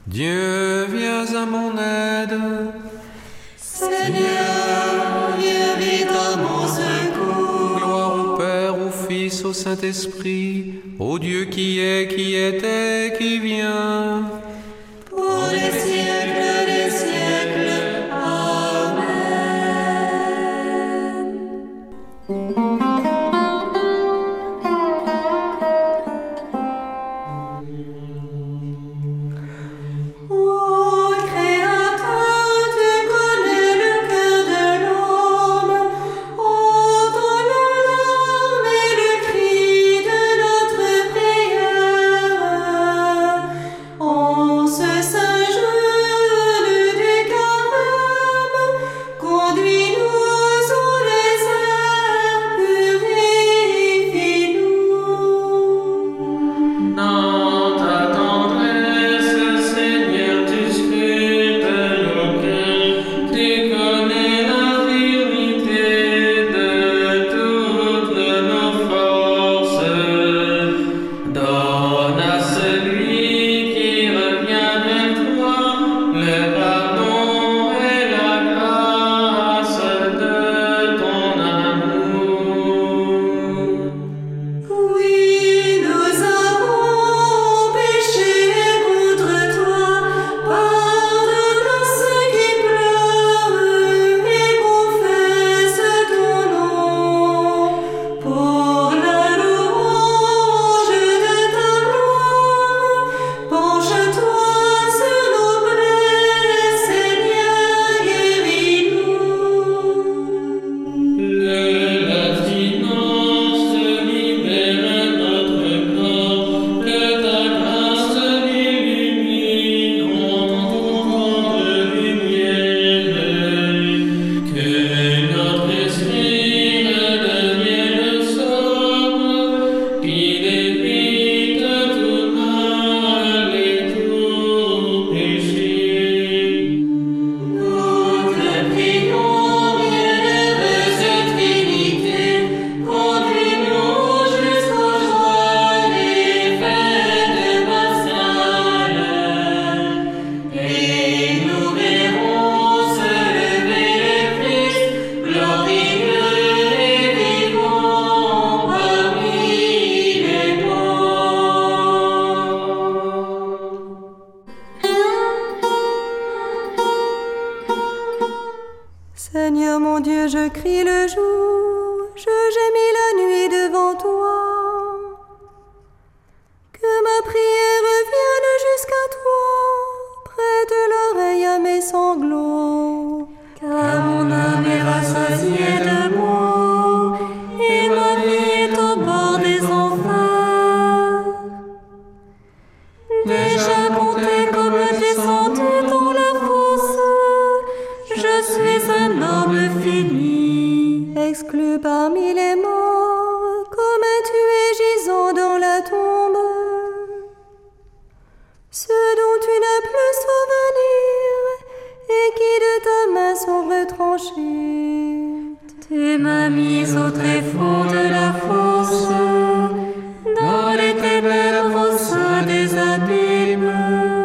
Dieu, viens à mon aide. Seigneur, viens vite à mon secours. Gloire au Père, au Fils, au Saint-Esprit, au Dieu qui est, qui était, qui vient. Pour les siècles des siècles. Amen. Ô Créateur, tu connais le cœur de l'homme. Entends nos larmes et le cri de notre prière. En ce saint jeûne du carême, conduis-nous au désert, purifie-nous. Dans ta tendresse, Seigneur, tu scrutes nos cœurs, tu connais la vérité de toutes nos forces. Donne à celui qui revient vers toi le pardon et la grâce de ton amour. Oui, nous avons péché contre toi. Pardonne à ceux qui pleurent et confessent ton nom. Pour la louange de ta gloire, penche-toi sur nos plaies, Seigneur, guéris-nous. L'abstinence libère notre corps, que ta grâce l'illumine en ton de lumière, que notre esprit redevienne sobre, qu'il évite tout mal et tout péché. Nous te prions, bienheureuse Trinité, conduis-nous jusqu'aux joies des fêtes pascales, et nous verrons se lever le Christ, glorieux et vivant parmi les morts. Seigneur mon Dieu, je crie le jour, je gémis la nuit devant toi. Que ma prière vienne jusqu'à toi, prête l'oreille à mes sanglots. Car mon âme est rassasiée de maux, et ma vie est au bord des enfers. Déjà compté comme descendu dans la fosse, je suis un homme fini, exclu parmi les morts, comme un tué gisant dans la tombe. Ceux dont tu n'as plus souvenir et qui de ta main sont retranchés. Tu m'as mis au tréfonds de la fosse, dans les ténèbres au sein des abîmes.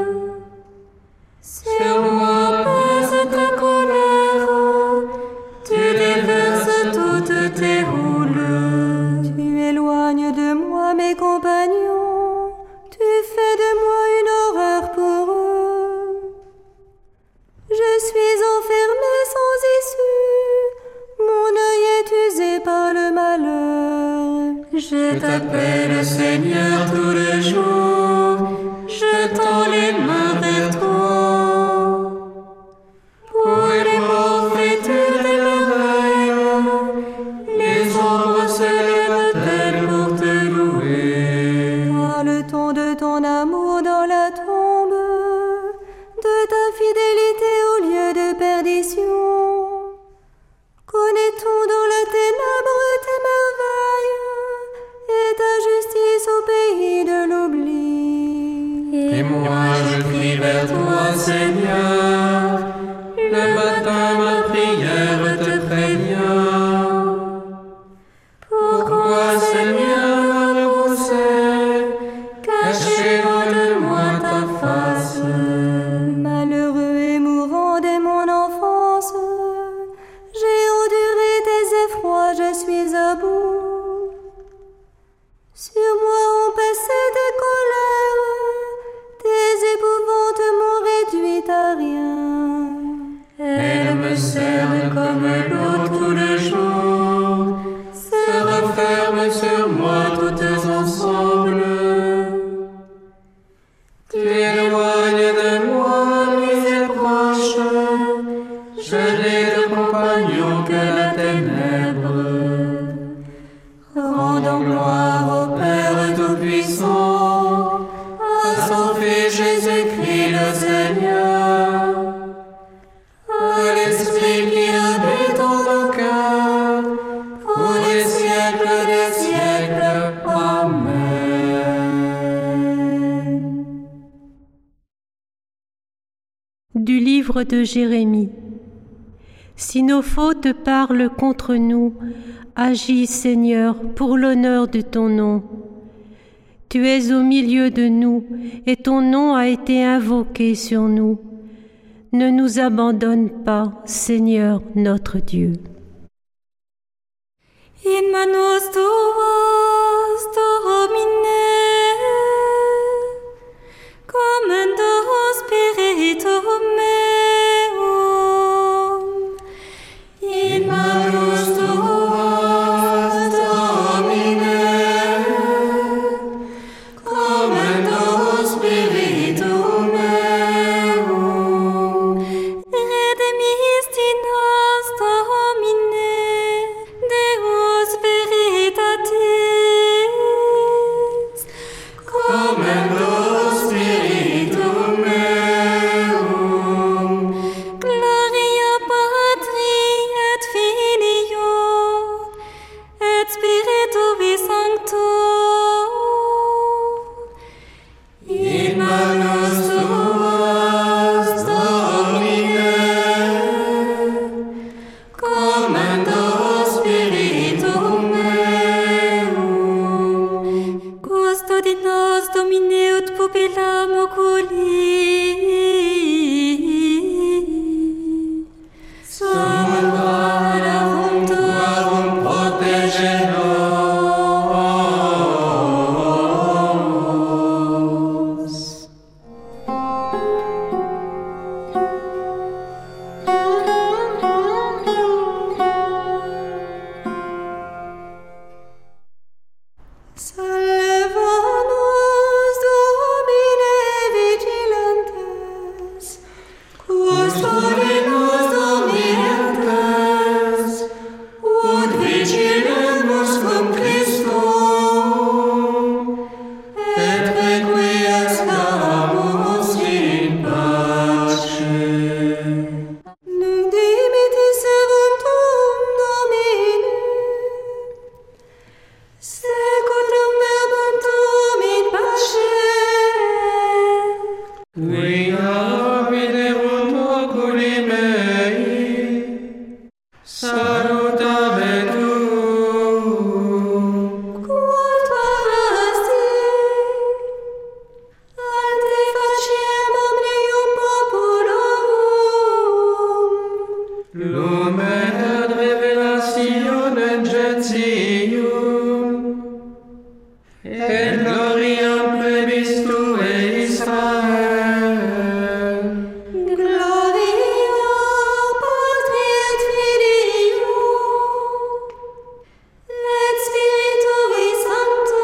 Sur moi pèse ta colère, tu déverses toutes tes houles. Tu éloignes de moi mes compagnons, tu fais de moi une horreur pour eux. Je suis enfermé sans issue, mon œil est usé par le malheur. Je t'appelle Seigneur tout le jour, je tends les mains vers toi. Pour les forfaitures de merveilles, les ombres se lèvent-elles pour te louer. Car le temps de ton amour dans la tombe, de ta fidélité au lieu de perdition. Connaît-on dans la ténèbre tes merveilles et ta justice au pays de l'oubli? Et moi je crie vers toi, Seigneur, le matin ma prière te prévient. Pourquoi, Seigneur, m'avouer, caché loin de moi ta face? cerne comme l'eau tout le jour, se referment sur moi toutes ensemble. Tu éloignes de moi mes proches, je n'ai de compagnon que la ténèbre. Rendons gloire au Père Tout-Puissant, à son Fils Jésus-Christ le Seigneur, à l'Esprit qui habite en nos cœurs, pour les siècles des siècles. Amen. Du livre de Jérémie. Si nos fautes parlent contre nous, agis, Seigneur, pour l'honneur de ton nom. Tu es au milieu de nous, et ton nom a été invoqué sur nous. Ne nous abandonne pas, Seigneur notre Dieu. In manus tuas, Domine, commando spiritum meum. In manus tuas, Domine, commando spiritum meum. Redemisti nos, Domine, Deus veritatis, commando spiritum meum. Gloria Patri et Filio et Spiritui Sancto. In manus tuas, Domine, commando spiritum meum. Custodi nos, Domine, ut pupillam oculi. Salvarum tuarum protege nos. Salvanos, Domine, vigilantes, custodi nos, Dominantes, ut vigilemus cum Christo, et requiescamus in pace. Nunc dimittis voluntum Domini, seculum verbum tuum in pace. Quia viderunt oculi mei, salutame tuum. Quod parasti, ante faciem omnium populum. Lumen ad revelationem gentium, et gloriam plebis Tuae Israel. Gloria Patri et Filio et Spiritui Sancto.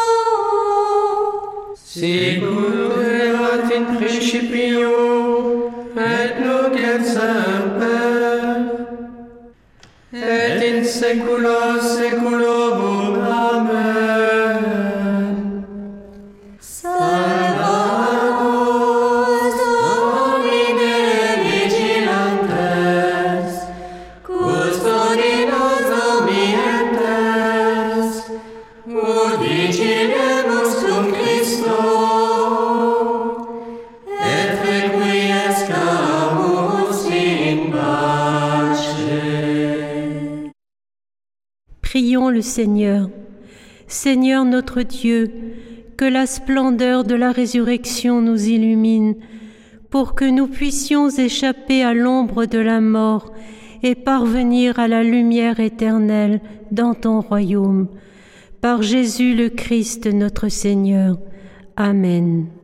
Sicut erat in principio, et nunc et semper, et in saecula saeculorum. Amen. Salvanos, Domine, vigilantes, custodi nos, Dominantes, ut vigilemus cum Christo, et requiescamus in pace. Prions le Seigneur. Seigneur notre Dieu, que la splendeur de la résurrection nous illumine, pour que nous puissions échapper à l'ombre de la mort et parvenir à la lumière éternelle dans ton royaume. Par Jésus le Christ notre Seigneur. Amen.